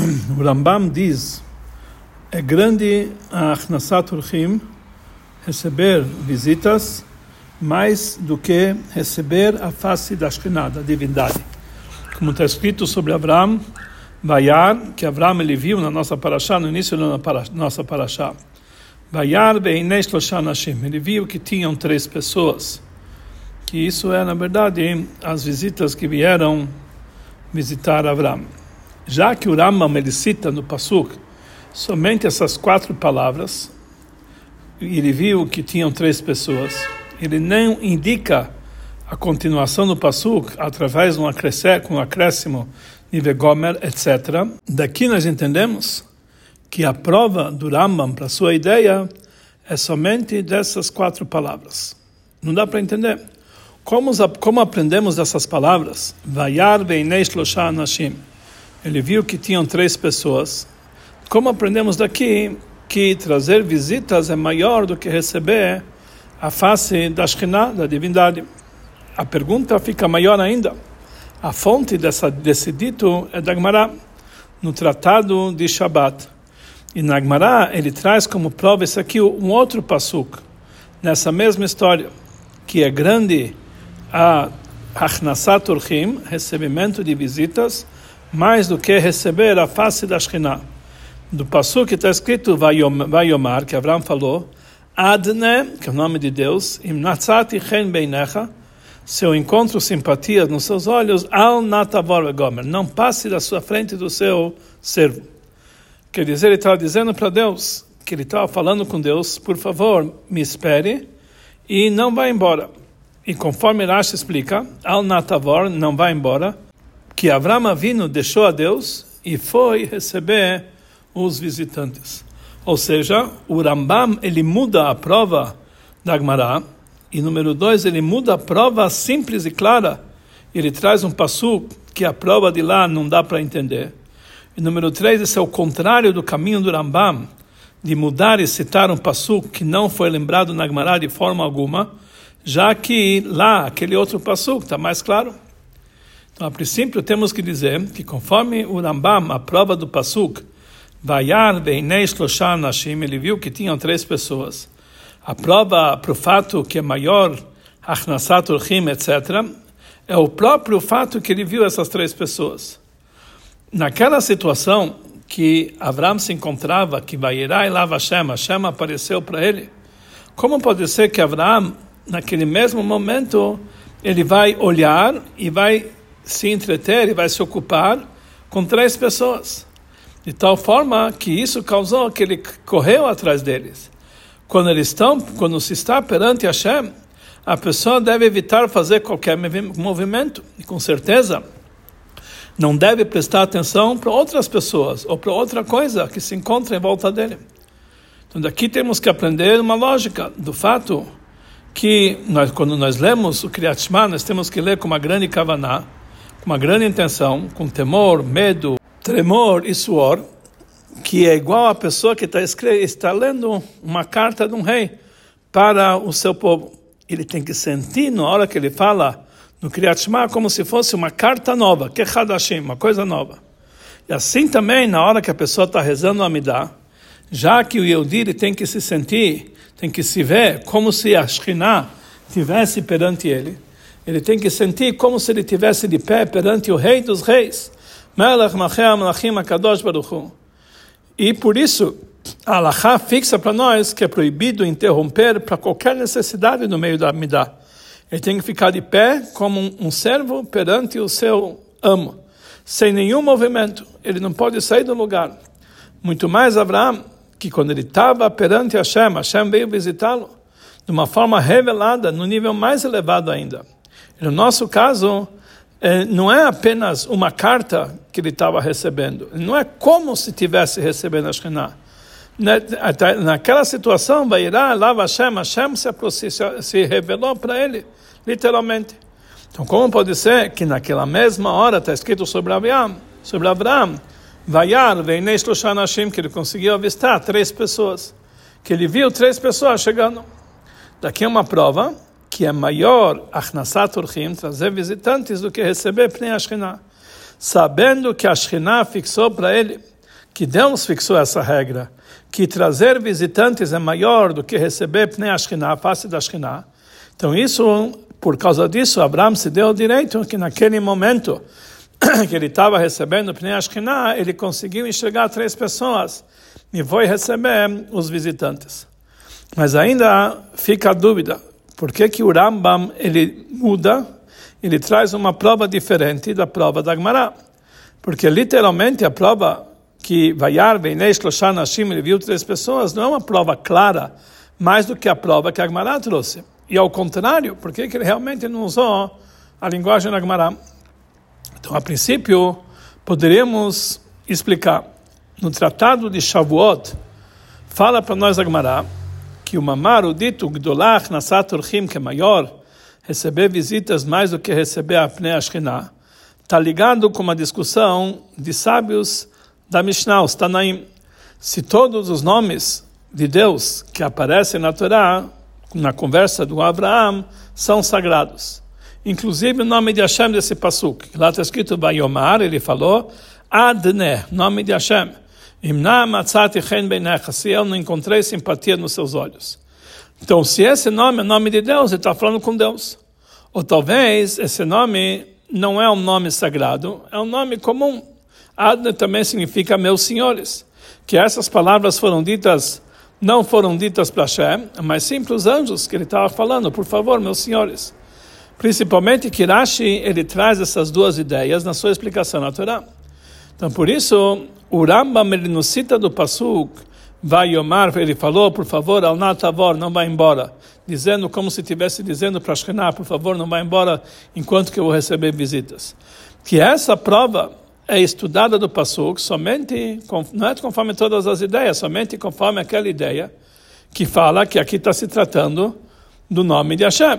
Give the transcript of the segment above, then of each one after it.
O Rambam diz, é grande a Achnasat Orchim, receber visitas, mais do que receber a face da Shekhinah, da divindade. Como está escrito sobre Avraham, Vayar, que Avraham ele viu na nossa parashá, no início da nossa parashá. Vayar ve'inei shlosha nashim, ele viu que tinham 3 pessoas. Que isso é, na verdade, as visitas que vieram visitar Avraham. Já que o Rambam ele cita no Pasuk somente essas 4 palavras, ele viu que tinham 3 pessoas, ele não indica a continuação do Pasuk através de um acréscimo de Vegomer, etc. Daqui nós entendemos que a prova do Rambam para sua ideia é somente dessas 4 palavras. Não dá para entender. Como aprendemos dessas palavras? Vayar ve'inei shlosha anashim. Ele viu que tinham 3 pessoas. Como aprendemos daqui que trazer visitas é maior do que receber a face da Shekhinah, da divindade. A pergunta fica maior ainda. A fonte desse dito é da Gemara, no Tratado de Shabbat. E na Gemara ele traz como prova isso aqui um outro pasuk, nessa mesma história, que é grande a Achnasat Orchim, recebimento de visitas, mais do que receber a face da Shekhinah. Do pasuk que está escrito Vayomar, que Avraham falou, Adne, que é o nome de Deus, Im natzati chen beinecha, se eu encontro simpatia nos seus olhos, al natavor vegomer, não passe da sua frente do seu servo. Quer dizer, ele estava dizendo para Deus, que ele estava falando com Deus, por favor, me espere e não vá embora. E conforme Rashi explica, al natavor, não vá embora, que Avraham Avinu deixou a Deus e foi receber os visitantes. Ou seja, o Rambam ele muda a prova da Gemara, e número 2, ele muda a prova simples e clara. Ele traz um pasuk que a prova de lá não dá para entender. E número 3, esse é o contrário do caminho do Rambam, de mudar e citar um pasuk que não foi lembrado na Gemara de forma alguma, já que lá, aquele outro pasuk está mais claro. Então, a princípio, temos que dizer que conforme o Rambam, a prova do pasuk, Vayar ve'inei shlosha anashim, ele viu que tinham 3 pessoas. A prova para o fato que é maior, Achnasat Orchim, etc., é o próprio fato que ele viu essas 3 pessoas. Naquela situação que Avraham se encontrava, que Vayerai lav Hashem apareceu para ele, como pode ser que Avraham, naquele mesmo momento, ele vai olhar e vai se entreter e vai se ocupar com 3 pessoas? De tal forma que isso causou que ele correu atrás deles. Quando se está perante Hashem, a pessoa deve evitar fazer qualquer movimento. E com certeza, não deve prestar atenção para outras pessoas ou para outra coisa que se encontra em volta dele. Então daqui temos que aprender uma lógica do fato que quando nós lemos o Kriyat Shema, nós temos que ler com uma grande kavaná, com uma grande intenção, com temor, medo, tremor e suor, que é igual a pessoa que está lendo uma carta de um rei para o seu povo. Ele tem que sentir, na hora que ele fala no Kriyat Shema, como se fosse uma carta nova, que é Hadashim, uma coisa nova. E assim também, na hora que a pessoa está rezando a Amidah, já que o Yehudi tem que se sentir, tem que se ver como se a Shekhinah estivesse perante ele, ele tem que sentir como se ele estivesse de pé perante o Rei dos Reis, Melech Malchei Melachim HaKadosh Baruch Hu. E por isso, a Halachá fixa para nós que é proibido interromper para qualquer necessidade no meio da Amidah. Ele tem que ficar de pé como um servo perante o seu amo, sem nenhum movimento. Ele não pode sair do lugar. Muito mais Avraham, que quando ele estava perante Hashem veio visitá-lo de uma forma revelada, no nível mais elevado ainda. E no nosso caso, não é apenas uma carta que ele estava recebendo. Não é como se estivesse recebendo a Shekhinah. Naquela situação, Vairá, Lav Hashem se revelou para ele, literalmente. Então, como pode ser que naquela mesma hora está escrito sobre Avraham, Vayar, ve'inei shlosha anashim, que ele conseguiu avistar 3 pessoas, que ele viu 3 pessoas chegando. Daqui é uma prova que é maior Achnasat Orchim, trazer visitantes, do que receber Pnei Shekhinah. Sabendo que a Shekhinah fixou para ele que Deus fixou essa regra, que trazer visitantes é maior do que receber Pnei Ashkenah, a face da Ashkenah. Então por causa disso, Abraão se deu o direito que naquele momento que ele estava recebendo Pnei Ashkenah, ele conseguiu enxergar 3 pessoas e foi receber os visitantes. Mas ainda fica a dúvida, por que o Rambam ele muda, ele traz uma prova diferente da prova da Gemara? Porque literalmente a prova que Vayar veinei shloshá nashim, ele viu 3 pessoas, não é uma prova clara, mais do que a prova que a Gemara trouxe. E ao contrário, por que ele realmente não usou a linguagem da Gemara? Então, a princípio, poderíamos explicar. No Tratado de Shavuot, fala para nós a Gemara que o mamar, o dito Gdolach Nasat Orchim, que é maior, receber visitas mais do que receber a Pnei Ashkenah, está ligado com uma discussão de sábios da Mishnah, os Tanaim. Se todos os nomes de Deus que aparecem na Torá, na conversa do Abraão, são sagrados. Inclusive o nome de Hashem desse pasuk. Lá está escrito Vayomar, ele falou, Adne, nome de Hashem. Imna matzati chen beinecha, se eu não encontrei simpatia nos seus olhos. Então, se esse nome é o nome de Deus, ele está falando com Deus. Ou talvez esse nome não é um nome sagrado, é um nome comum. Adne também significa meus senhores. Que essas palavras não foram ditas para Hashem, mas sim para os anjos que ele estava falando, por favor, meus senhores. Principalmente que Rashi, ele traz essas 2 ideias na sua explicação na Torá. Então, por isso, o Rambam, ele nos cita do pasuk, Vayomar, ele falou, por favor, al natavor, não vai embora, dizendo como se estivesse dizendo para Ashkenah, por favor, não vai embora enquanto que eu vou receber visitas. Que essa prova é estudada do pasuk somente, não é conforme todas as ideias, somente conforme aquela ideia que fala que aqui está se tratando do nome de Hashem.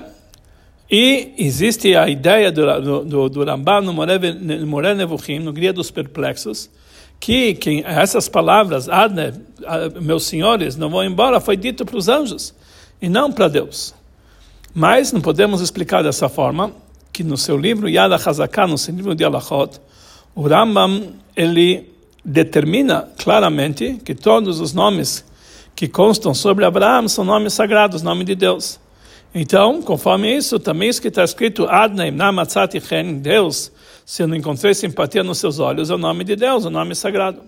E existe a ideia do Rambam no Moreh Nevuchim, no Guia dos Perplexos, que essas palavras, Adne, meus senhores, não vão embora, foi dito para os anjos e não para Deus. Mas não podemos explicar dessa forma, que no seu livro Yad HaChazaká, no seu livro de Alachot, o Rambam, ele determina claramente que todos os nomes que constam sobre Abraão são nomes sagrados, nome de Deus. Então, conforme isso, também isso que está escrito, Adnei namatzati chen, Deus, se eu não encontrei simpatia nos seus olhos, é o nome de Deus, o nome sagrado.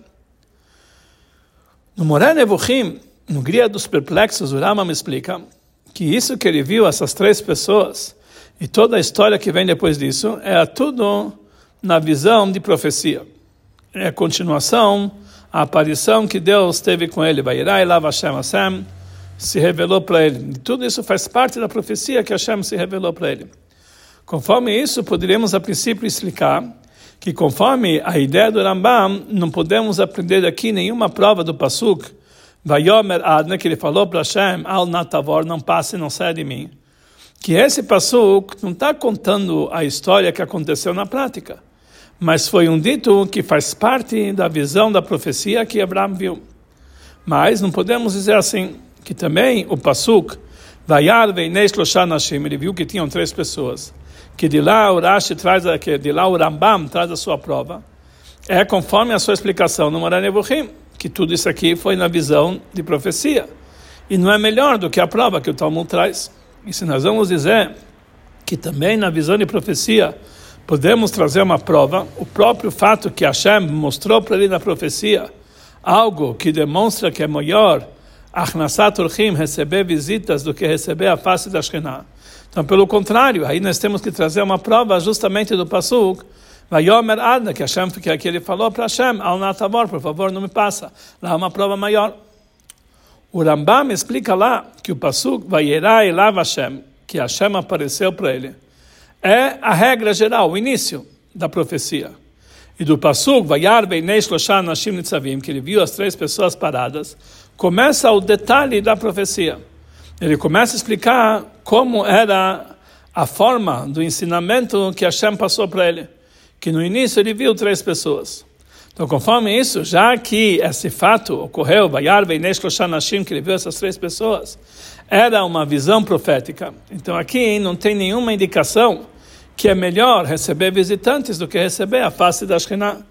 No Moreh Nevuchim, no Guia dos Perplexos, o Rambam explica que isso que ele viu, essas 3 pessoas, e toda a história que vem depois disso, é tudo na visão de profecia. É a continuação, a aparição que Deus teve com ele, Vayirá elav Hashem Hashem, se revelou para ele. E tudo isso faz parte da profecia que Hashem se revelou para ele. Conforme isso, poderíamos a princípio explicar que conforme a ideia do Rambam, não podemos aprender aqui nenhuma prova do pasuk, Vayomer Adne, que ele falou para Hashem, Al Natavor, não passe, não saia de mim. Que esse pasuk não está contando a história que aconteceu na prática, mas foi um dito que faz parte da visão da profecia que Abraão viu. Mas não podemos dizer assim, que também o pasuk, Vayar veinei shloshá nashim, ele viu que tinham 3 pessoas, que de lá o Rashi traz, que de lá o Rambam traz a sua prova, é conforme a sua explicação no Moreh Nevuchim, que tudo isso aqui foi na visão de profecia, e não é melhor do que a prova que o Talmud traz. E se nós vamos dizer que também na visão de profecia podemos trazer uma prova, o próprio fato que Hashem mostrou para ele na profecia, algo que demonstra que é maior Achnasat Orchim, receber visitas, do que receber a face da Shekhinah. Então, pelo contrário, aí nós temos que trazer uma prova justamente do pasuk, Vayomer Adne, que ele falou para Hashem, Al Natavor, por favor, não me passa. Lá é uma prova maior. O Rambam explica lá que o pasuk, Vayirá elav Hashem, que Hashem apareceu para ele, é a regra geral, o início da profecia. E do pasuk, Vayar veinei shloshá nashim nitzavim, que ele viu as 3 pessoas paradas, começa o detalhe da profecia. Ele começa a explicar como era a forma do ensinamento que Hashem passou para ele. Que no início ele viu 3 pessoas. Então, conforme isso, já que esse fato ocorreu, Vayar veinei shloshá nashim, que ele viu essas 3 pessoas, era uma visão profética. Então aqui não tem nenhuma indicação que é melhor receber visitantes do que receber a face da Shekhinah.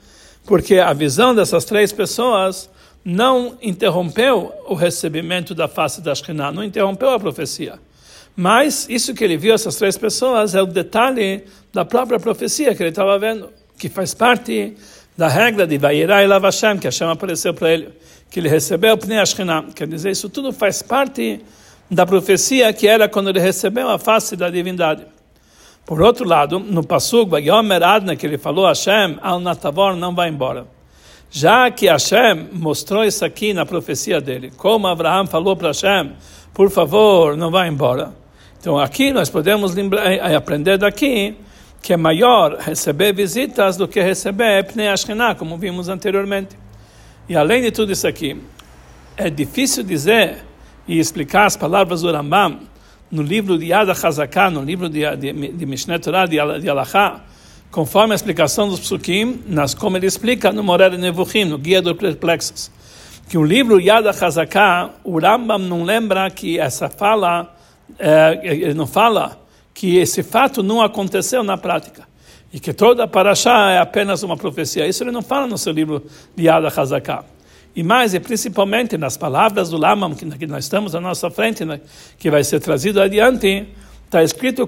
porque a visão dessas três pessoas não interrompeu o recebimento da face da Shekhinah, não interrompeu a profecia. Mas isso que ele viu, essas três pessoas, é o detalhe da própria profecia que ele estava vendo, que faz parte da regra de Vayirá Elav Hashem, que Hashem apareceu para ele, que ele recebeu Pnei Shekhinah. Quer dizer, isso tudo faz parte da profecia que era quando ele recebeu a face da divindade. Por outro lado, no Pasuk, Vayomer Adna, que ele falou, Hashem, Al Natavor, não vai embora. Já que Hashem mostrou isso aqui na profecia dele, como Abraham falou para Hashem, por favor, não vá embora. Então aqui nós podemos aprender daqui que é maior receber visitas do que receber Pnei Shekhinah, como vimos anteriormente. E além de tudo isso aqui, é difícil dizer e explicar as palavras do Rambam no livro de Yad HaChazaká, no livro de Mishneh Torah, de Halachá, conforme a explicação dos Psukim, como ele explica no Moreh Nevuchim, no Guia dos Perplexos, que o livro Yad HaChazaká, o Rambam não lembra que essa fala, ele não fala que esse fato não aconteceu na prática, e que toda a Parashá é apenas uma profecia. Isso ele não fala no seu livro de Yad HaChazaká. E mais, e principalmente nas palavras do Rambam, que nós estamos à nossa frente, né, que vai ser trazido adiante, está escrito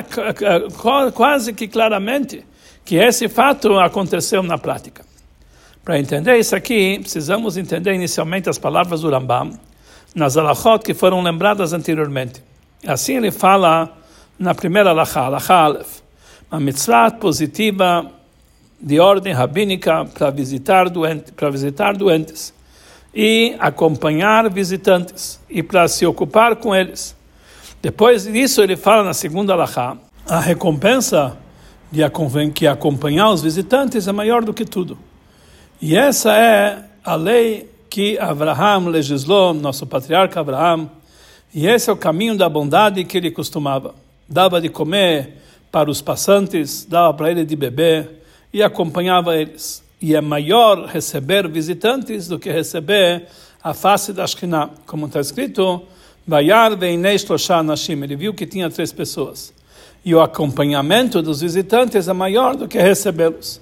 quase que claramente que esse fato aconteceu na prática. Para entender isso aqui, precisamos entender inicialmente as palavras do Rambam nas alachot que foram lembradas anteriormente. Assim ele fala na primeira alachá, alachá Aleph, uma mitzvah positiva de ordem rabínica para visitar doentes e acompanhar visitantes e para se ocupar com eles. Depois disso ele fala na segunda alachá, a recompensa que acompanhar os visitantes é maior do que tudo. E essa é a lei que Abraham legislou, nosso patriarca Abraham, e esse é o caminho da bondade que ele costumava. Dava de comer para os passantes, dava para ele de beber e acompanhava eles. E é maior receber visitantes do que receber a face da Shekhinah. Como está escrito, Vayar veinei shloshah anashim, ele viu que tinha 3 pessoas. E o acompanhamento dos visitantes é maior do que recebê-los.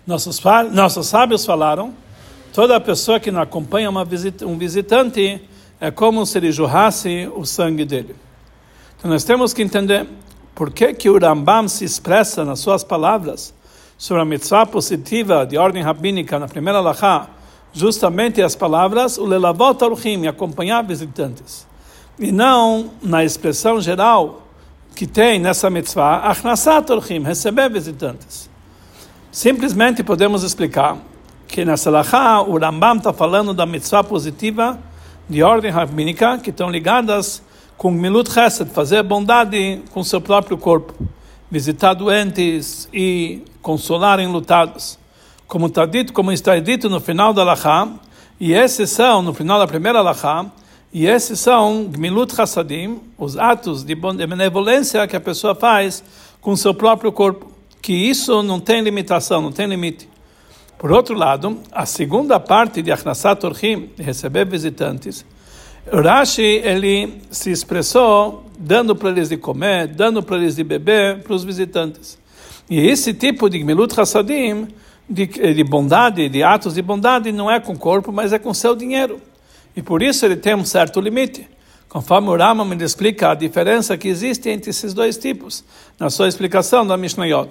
Nossos sábios falaram, toda pessoa que não acompanha um visitante é como se ele jorrasse o sangue dele. Então nós temos que entender por que o Rambam se expressa nas suas palavras sobre a mitzvah positiva de ordem rabínica na primeira alachá, justamente as palavras o lelavot aruchim, acompanhar visitantes, e não na expressão geral que tem nessa mitzvah, achnasat aruchim, receber visitantes. Simplesmente podemos explicar que nessa alachá o Rambam está falando da mitzvah positiva de ordem rabínica que estão ligadas com milut chesed, fazer bondade com seu próprio corpo, visitar doentes e consolar enlutados. Como está dito no final da alachá, e esses são, no final da primeira alachá, e esses são gmilut chassadim, os atos de benevolência que a pessoa faz com seu próprio corpo, que isso não tem limitação, não tem limite. Por outro lado, a segunda parte de Achnasat Orchim, de receber visitantes, Rashi, ele se expressou dando para eles de comer, dando para eles de beber para os visitantes. E esse tipo de Gmilut Hassadim, de bondade, de atos de bondade, não é com o corpo, mas é com seu dinheiro. E por isso ele tem um certo limite. Conforme o Rambam me explica a diferença que existe entre esses dois tipos, na sua explicação da Mishnayot.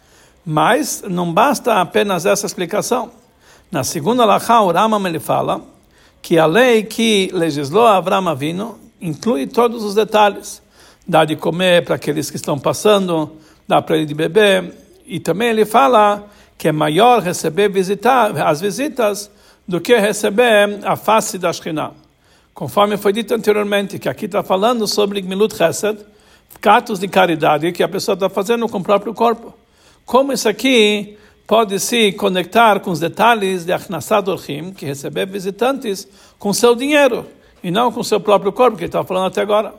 Mas não basta apenas essa explicação. Na segunda alachá, o Rambam ele fala que a lei que legislou Avraham Avinu inclui todos os detalhes. Dá de comer para aqueles que estão passando, dá para ele de beber. E também ele fala que é maior receber as visitas do que receber a face da Shekhinah. Conforme foi dito anteriormente, que aqui está falando sobre Gmilut Chesed, atos de caridade que a pessoa está fazendo com o próprio corpo. Como isso aqui pode se conectar com os detalhes de Achnasat Orchim, que receber visitantes com seu dinheiro, e não com seu próprio corpo, que ele está falando até agora.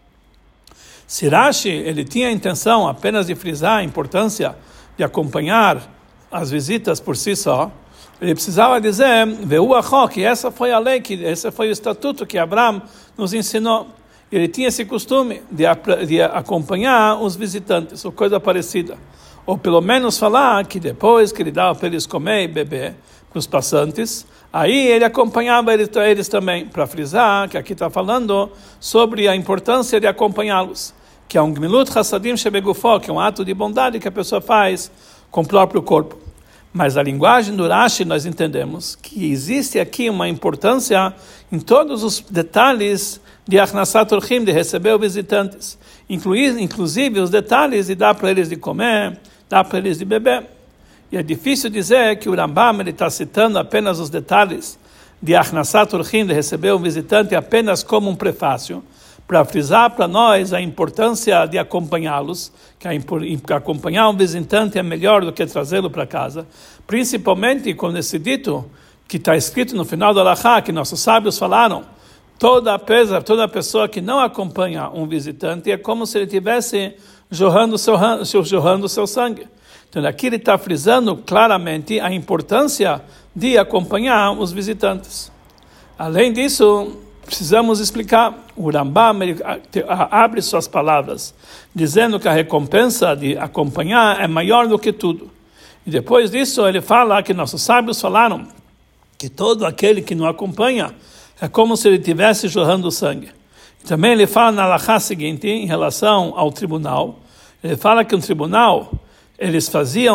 Se Rashi, ele tinha a intenção apenas de frisar a importância de acompanhar as visitas por si só, ele precisava dizer, que essa foi a lei, que esse foi o estatuto que Abraham nos ensinou. Ele tinha esse costume de acompanhar os visitantes, ou coisa parecida. ou pelo menos falar que depois que ele dava para eles comer e beber, para os passantes, aí ele acompanhava eles também, para frisar que aqui está falando sobre a importância de acompanhá-los, que é um gmilut chassadim shebegufo, que é um ato de bondade que a pessoa faz com o próprio corpo. Mas a linguagem do Rashi nós entendemos que existe aqui uma importância em todos os detalhes de Achnasat Orchim, de receber os visitantes, inclusive os detalhes de dar para eles de comer, dar para eles de beber. E é difícil dizer que o Rambam está citando apenas os detalhes de Achnasat Orchim, de receber um visitante, apenas como um prefácio, para frisar para nós a importância de acompanhá-los, que acompanhar um visitante é melhor do que trazê-lo para casa, principalmente com esse dito que está escrito no final do Alahá, que nossos sábios falaram, toda pessoa que não acompanha um visitante é como se ele estivesse jorrando seu sangue. Então aqui ele está frisando claramente a importância de acompanhar os visitantes. Além disso, precisamos explicar. O Rambam abre suas palavras, dizendo que a recompensa de acompanhar é maior do que tudo. E depois disso ele fala que nossos sábios falaram que todo aquele que não acompanha é como se ele estivesse jorrando sangue. E também ele fala na halakha seguinte, em relação ao tribunal, ele fala que um tribunal, eles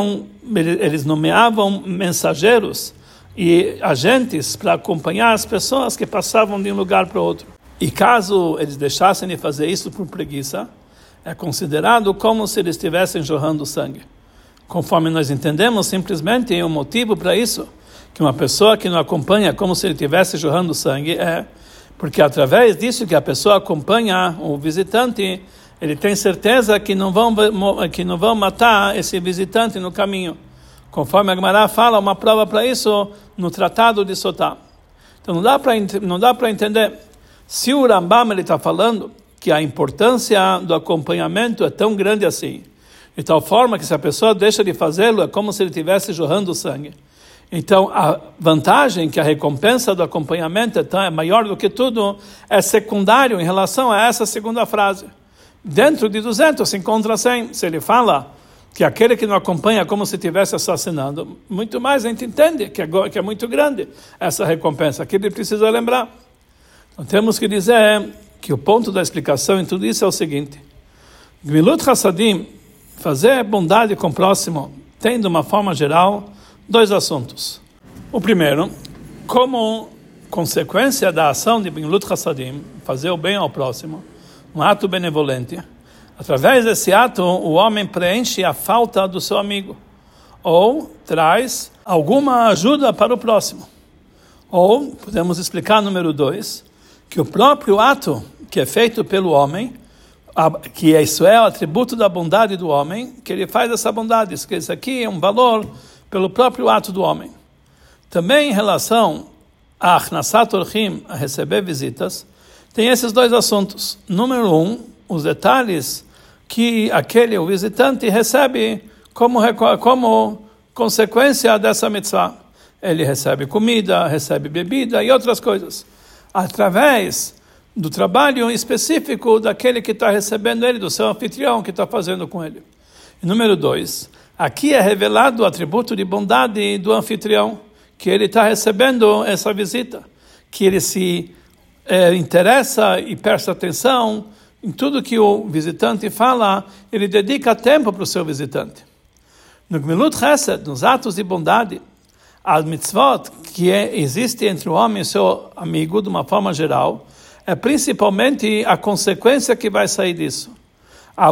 nomeavam mensageiros e agentes para acompanhar as pessoas que passavam de um lugar para outro. E caso eles deixassem de fazer isso por preguiça, é considerado como se eles estivessem jorrando sangue. Conforme nós entendemos, simplesmente o motivo para isso, que uma pessoa que não acompanha como se ele estivesse jorrando sangue, é porque através disso que a pessoa acompanha o visitante, ele tem certeza que não vão matar esse visitante no caminho. Conforme a Gemara fala, uma prova para isso no Tratado de Sotá. Então não dá para entender. Se o Rambam está falando que a importância do acompanhamento é tão grande assim, de tal forma que se a pessoa deixa de fazê-lo, é como se ele estivesse jorrando sangue. Então a vantagem, que a recompensa do acompanhamento é maior do que tudo, é secundário em relação a essa segunda frase. Dentro de 200 se encontra 100. Se ele fala que aquele que não acompanha é como se estivesse assassinando, muito mais a gente entende que é muito grande essa recompensa. Aqui ele precisa lembrar. Então temos que dizer que o ponto da explicação em tudo isso é o seguinte: Gmilut Chassadim, fazer bondade com o próximo, tem de uma forma geral 2 assuntos. O primeiro, como consequência da ação de Gmilut Chassadim, fazer o bem ao próximo, um ato benevolente, através desse ato o homem preenche a falta do seu amigo, ou traz alguma ajuda para o próximo. Ou podemos explicar número 2, que o próprio ato que é feito pelo homem, que isso é o atributo da bondade do homem, que ele faz essa bondade, que isso aqui é um valor pelo próprio ato do homem. Também em relação a Achnasat Orchim, a receber visitas, tem esses 2 assuntos. Número 1, os detalhes que o visitante recebe como consequência dessa mitzvah. Ele recebe comida, recebe bebida e outras coisas, através do trabalho específico daquele que está recebendo ele, do seu anfitrião que está fazendo com ele. E número 2, aqui é revelado o atributo de bondade do anfitrião, que ele está recebendo essa visita, que ele se interessa e presta atenção em tudo que o visitante fala, ele dedica tempo para o seu visitante. No Gmilut Chesed, nos atos de bondade, a mitzvot que existe entre o homem e seu amigo, de uma forma geral, é principalmente a consequência que vai sair disso. A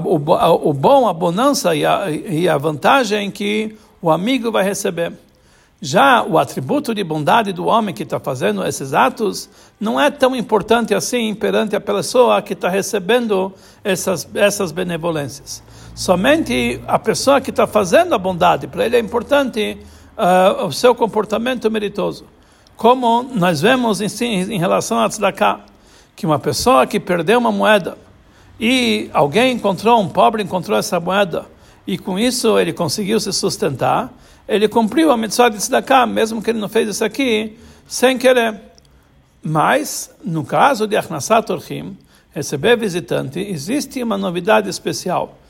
bonança e a vantagem que o amigo vai receber. Já o atributo de bondade do homem que está fazendo esses atos não é tão importante assim perante a pessoa que está recebendo essas benevolências. Somente a pessoa que está fazendo a bondade, para ele é importante o seu comportamento meritoso. Como nós vemos em relação a tzedakah, que uma pessoa que perdeu uma moeda e um pobre encontrou essa moeda e com isso ele conseguiu se sustentar, ele cumpriu a mitzvah de tzedakah, mesmo que ele não fez isso aqui sem querer. Mas, no caso de Achnasat Orchim, receber visitante, existe uma novidade especial,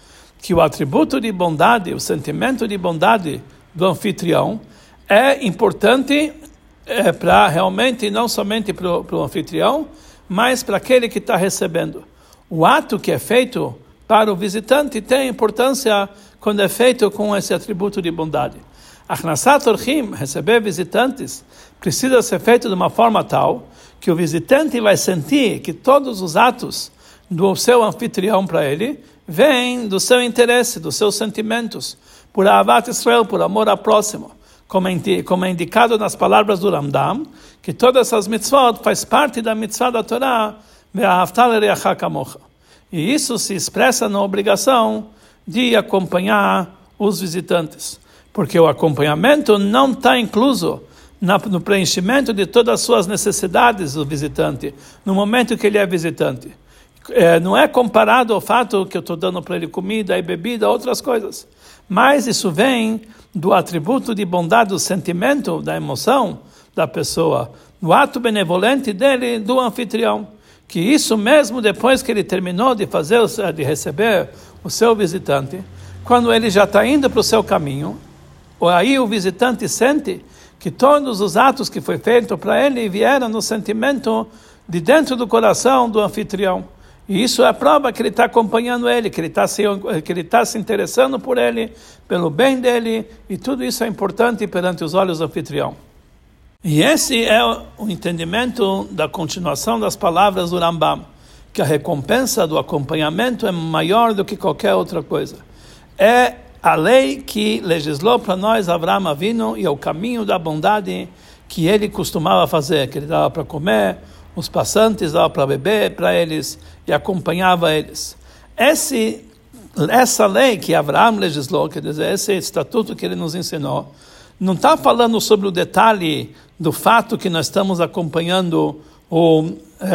que o atributo de bondade, o sentimento de bondade do anfitrião é importante para realmente, não somente para o anfitrião, mas para aquele que está recebendo. O ato que é feito para o visitante tem importância quando é feito com esse atributo de bondade. Achnasat orchim, receber visitantes, precisa ser feito de uma forma tal que o visitante vai sentir que todos os atos do seu anfitrião para ele vêm do seu interesse, dos seus sentimentos, por Ahavat Israel, por amor ao próximo. Como é indicado nas palavras do Rambam, que todas essas mitzvot faz parte da mitzvah da Torá, Ve'ahavta l'reacha kamocha. E isso se expressa na obrigação de acompanhar os visitantes, porque o acompanhamento não está incluso no preenchimento de todas as suas necessidades do visitante, no momento que ele é visitante. Não é comparado ao fato que eu estou dando para ele comida e bebida, outras coisas. Mas isso vem do atributo de bondade, do sentimento, da emoção da pessoa, do ato benevolente dele, do anfitrião. Que isso mesmo depois que ele terminou de receber o seu visitante, quando ele já está indo para o seu caminho, aí o visitante sente que todos os atos que foi feito para ele vieram no sentimento de dentro do coração do anfitrião. E isso é a prova que ele está acompanhando ele, que ele está se interessando por ele, pelo bem dele, e tudo isso é importante perante os olhos do anfitrião. E esse é o entendimento da continuação das palavras do Rambam, que a recompensa do acompanhamento é maior do que qualquer outra coisa. É a lei que legislou para nós Avraham Avinu e é o caminho da bondade que ele costumava fazer, que ele dava para comer, os passantes dava para beber para eles e acompanhava eles. Essa lei que Avraham legislou, quer dizer, esse estatuto que ele nos ensinou, não está falando sobre o detalhe do fato que nós estamos acompanhando o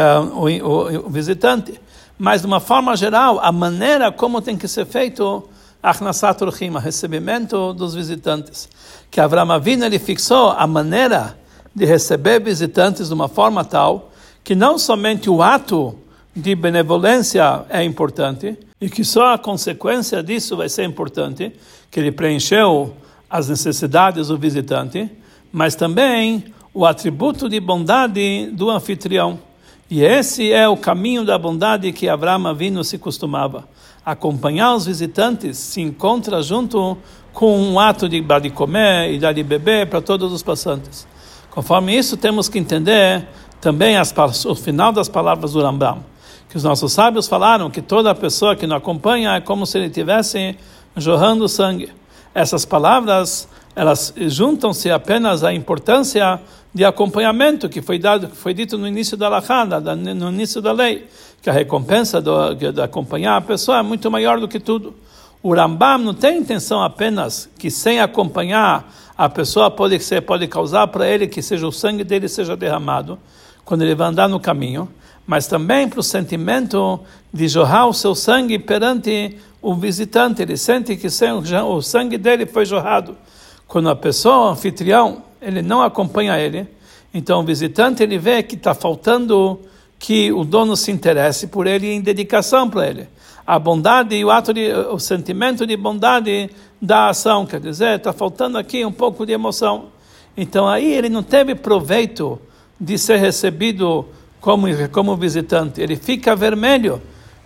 visitante, mas de uma forma geral, a maneira como tem que ser feito Achnasat orchim, o recebimento dos visitantes. Que Avraham Avinu ele fixou a maneira de receber visitantes de uma forma tal que não somente o ato de benevolência é importante, e que só a consequência disso vai ser importante, que ele preencheu as necessidades do visitante, mas também o atributo de bondade do anfitrião. E esse é o caminho da bondade que Avraham Avinu se costumava. Acompanhar os visitantes se encontra junto com um ato de comer e de beber para todos os passantes. Conforme isso, temos que entender também o final das palavras do Rambam, que os nossos sábios falaram que toda pessoa que não acompanha é como se ele estivesse jorrando sangue. Essas palavras, elas juntam-se apenas à importância de acompanhamento que foi dito no início da Halachá, no início da lei, que a recompensa de acompanhar a pessoa é muito maior do que tudo. O Rambam não tem intenção apenas que sem acompanhar a pessoa pode causar para ele que o sangue dele seja derramado quando ele vai andar no caminho, mas também para o sentimento de jorrar o seu sangue perante o visitante. Ele sente que o sangue dele foi jorrado. Quando a pessoa, o anfitrião, ele não acompanha ele, então o visitante ele vê que está faltando que o dono se interesse por ele em dedicação para ele. A bondade e o sentimento de bondade da ação, quer dizer, está faltando aqui um pouco de emoção. Então aí ele não teve proveito de ser recebido como visitante. Ele fica vermelho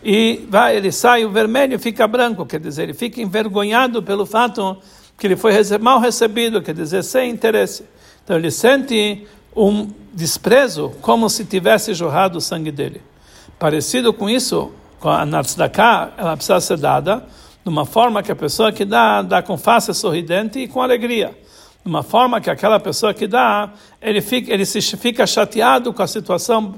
e ele sai o vermelho e fica branco, quer dizer, ele fica envergonhado pelo fato que ele foi mal recebido, quer dizer, sem interesse. Então ele sente um desprezo como se tivesse jorrado o sangue dele. Parecido com isso, com a tzedakah, ela precisa ser dada de uma forma que a pessoa que dá com face sorridente e com alegria. De uma forma que aquela pessoa que dá, ele fica chateado com a situação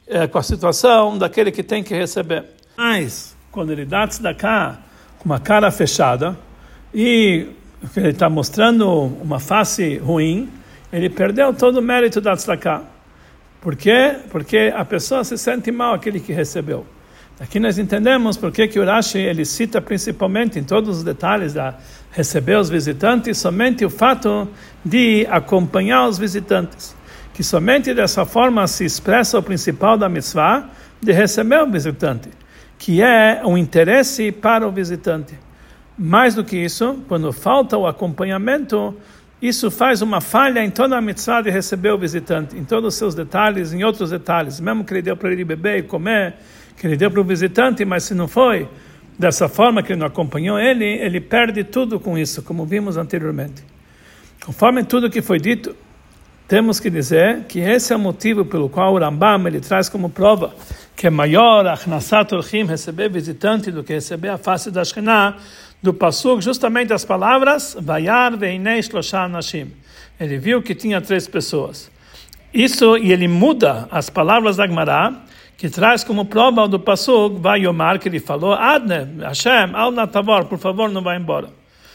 daquele que tem que receber. Mas, quando ele dá tzedakah com uma cara fechada e ele está mostrando uma face ruim, ele perdeu todo o mérito da tzedakah. Por quê? Porque a pessoa se sente mal, aquele que recebeu. Aqui nós entendemos por que o Rashi ele cita principalmente em todos os detalhes da receber os visitantes somente o fato de acompanhar os visitantes, que somente dessa forma se expressa o principal da mitzvah de receber o visitante, que é um interesse para o visitante. Mais do que isso, quando falta o acompanhamento, isso faz uma falha em toda a mitzvah de receber o visitante, em todos os seus detalhes, em outros detalhes. Mesmo que ele deu para ele beber e comer, que ele deu para o visitante, mas se não foi dessa forma que ele não acompanhou ele perde tudo com isso, como vimos anteriormente. Conforme tudo que foi dito, temos que dizer que esse é o motivo pelo qual o Rambam ele traz como prova que é maior a Achnasat Orchim, receber visitante, do que receber a face da Shekhinah, do Pasuk, justamente as palavras Vayar veinei shlosha anashim. Ele viu que tinha 3 pessoas. Isso, e ele muda as palavras da Gemara, que traz como prova do Pasuk Vayomar, que ele falou Adne, Hashem, al natavor, por favor, não vá embora.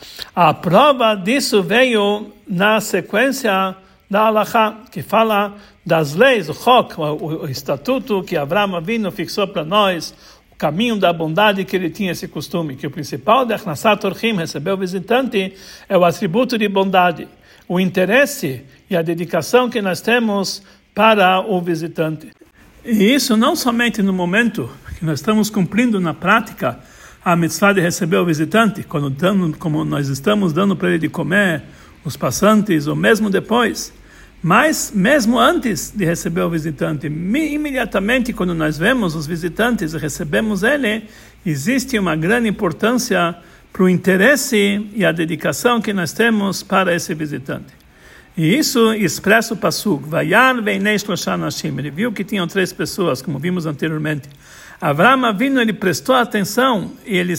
A prova disso veio na sequência da Halachá, que fala das leis, o Chok, o estatuto que Avraham Avinu fixou para nós, o caminho da bondade que ele tinha esse costume, que o principal de Achnasat Orchim, receber o visitante, é o atributo de bondade, o interesse e a dedicação que nós temos para o visitante. E isso não somente no momento que nós estamos cumprindo na prática a mitzvah de receber o visitante, como nós estamos dando para ele de comer, os passantes, ou mesmo depois, mas mesmo antes de receber o visitante, imediatamente quando nós vemos os visitantes e recebemos ele, existe uma grande importância para o interesse e a dedicação que nós temos para esse visitante. E isso expressa o Pasuk, Vayar veinei shlosha anashim. Ele viu que tinham 3 pessoas, como vimos anteriormente. Avraham Avinu, ele prestou atenção e ele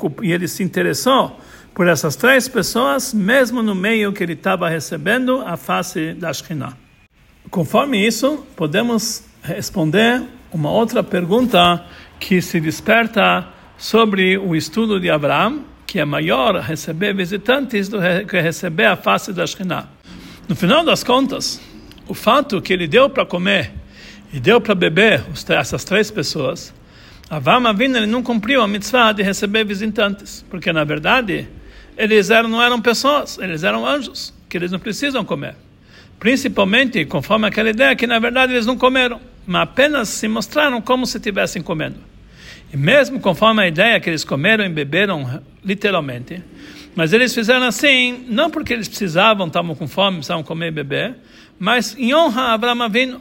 se interessou por essas 3 pessoas, mesmo no meio que ele estava recebendo a face da Shekhinah. Conforme isso, podemos responder uma outra pergunta que se desperta sobre o estudo de Avraham, que é maior receber visitantes do que receber a face da Shekhinah. No final das contas, o fato que ele deu para comer e deu para beber essas 3 pessoas, Avraham Avinu, ele não cumpriu a mitzvah de receber visitantes, porque na verdade eles não eram pessoas, eles eram anjos, que eles não precisam comer. Principalmente conforme aquela ideia que na verdade eles não comeram, mas apenas se mostraram como se estivessem comendo. E mesmo conforme a ideia que eles comeram e beberam literalmente, mas eles fizeram assim, não porque eles estavam com fome, precisavam comer e beber, mas em honra a Avraham Avinu,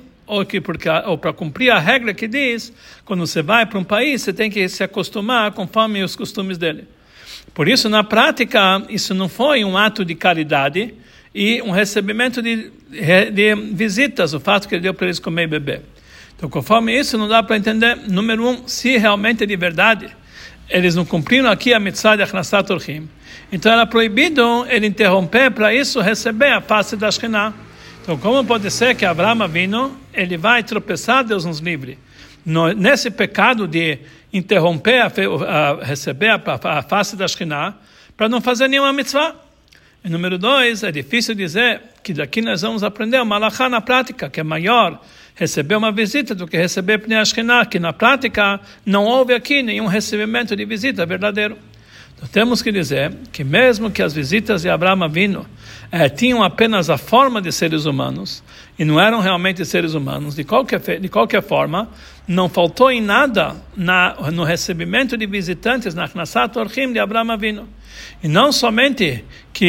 ou para cumprir a regra que diz, quando você vai para um país, você tem que se acostumar conforme os costumes dele. Por isso, na prática, isso não foi um ato de caridade e um recebimento de visitas, o fato que ele deu para eles comer e beber. Então, conforme isso, não dá para entender, número 1, se realmente é de verdade eles não cumpriram aqui a mitzvah de Achnasat Orchim. Então, era proibido ele interromper para isso receber a face da Shekhinah. Então, como pode ser que Avraham Avinu, ele vai tropeçar, Deus nos livre, nesse pecado de interromper, receber a face da Shekhinah, para não fazer nenhuma mitzvah? E número 2, é difícil dizer que daqui nós vamos aprender uma halachá na prática, que é maior receber uma visita do que receber Pnei Shekhinah, que na prática não houve aqui nenhum recebimento de visita verdadeiro. Então temos que dizer que mesmo que as visitas de Avraham Avinu tinham apenas a forma de seres humanos, e não eram realmente seres humanos, de qualquer forma, não faltou em nada no recebimento de visitantes na Achnasat Orchim de Avraham Avinu. E não somente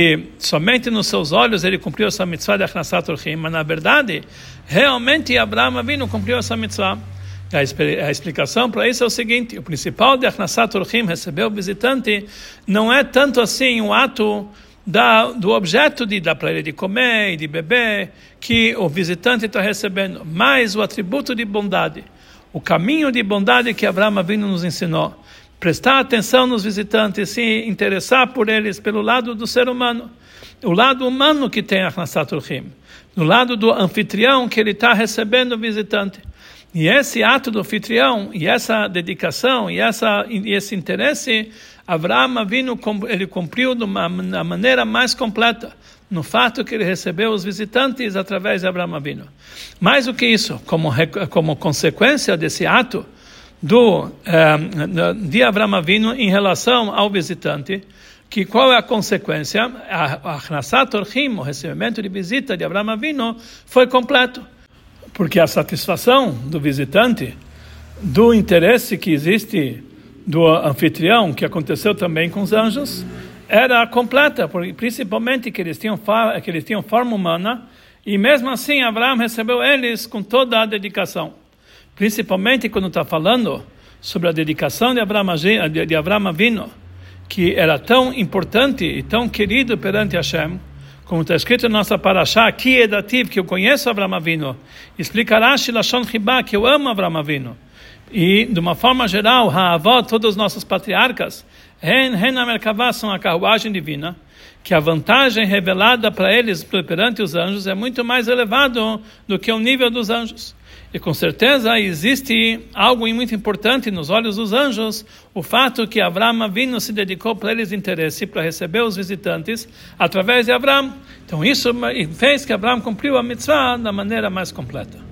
nos seus olhos ele cumpriu essa mitzvah de Achnasat Orchim, mas na verdade, realmente Avraham Avinu cumpriu essa mitzvah. A explicação para isso é o seguinte: o principal de Achnasat Orchim, receber o visitante, não é tanto assim o ato do objeto de dar para ele de comer e de beber, que o visitante está recebendo, mas o atributo de bondade, o caminho de bondade que Avraham Avinu nos ensinou. Prestar atenção nos visitantes, se interessar por eles pelo lado do ser humano, o lado humano que tem Achnasat Orchim, do lado do anfitrião que ele está recebendo o visitante. E esse ato do anfitrião, e essa dedicação, e esse interesse, Avraham Avinu, ele cumpriu da maneira mais completa, no fato que ele recebeu os visitantes através de Avraham Avinu. Mais do que isso, como consequência desse ato de Avraham Avinu em relação ao visitante, que qual é a consequência? A Achnasat Orchim, o recebimento de visita de Avraham Avinu, foi completo. Porque a satisfação do visitante, do interesse que existe do anfitrião, que aconteceu também com os anjos, era completa, principalmente que eles tinham forma humana, e mesmo assim Abraão recebeu eles com toda a dedicação. Principalmente quando está falando sobre a dedicação de Abraão Avinu, que era tão importante e tão querido perante Hashem, como está escrito na nossa parashá, que é dativo, que eu conheço Abraão Avinu, explica Rashi Lashon Chibah, que eu amo Abraão Avinu. E, de uma forma geral, Ha'avot, todos os nossos patriarcas, Hen HaMerkavah, são a carruagem divina, que a vantagem revelada para eles perante os anjos é muito mais elevado do que o nível dos anjos. E com certeza existe algo muito importante nos olhos dos anjos, o fato que Abraão Avinu se dedicou para eles interesse, para receber os visitantes através de Abraão. Então isso fez que Abraão cumpriu a mitzvah da maneira mais completa.